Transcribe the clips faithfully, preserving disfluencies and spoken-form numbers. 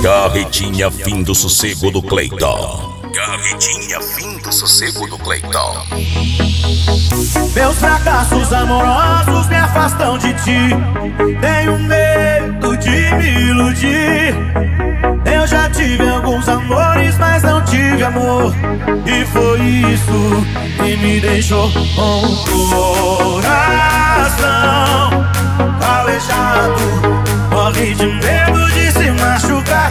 Carretinha fim do sossego do Cleiton. Carretinha fim do sossego do Cleiton. Meus fracassos amorosos me afastam de ti. Tenho medo de me iludir. Eu já tive alguns amores, mas não tive amor. E foi isso que me deixou com o coração calejado. Morre de medo de se machucar.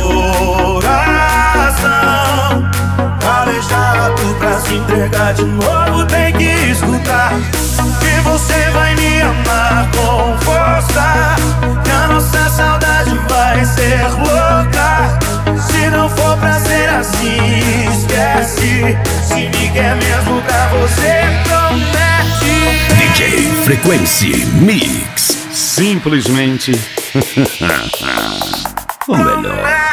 Coração calejado, pra se entregar de novo tem que escutar que você vai me amar com força, que a nossa saudade vai ser louca. Se não for pra ser assim, esquece. Se me quer mesmo pra você, promete. D J Frequency Mix. Simplesmente o melhor.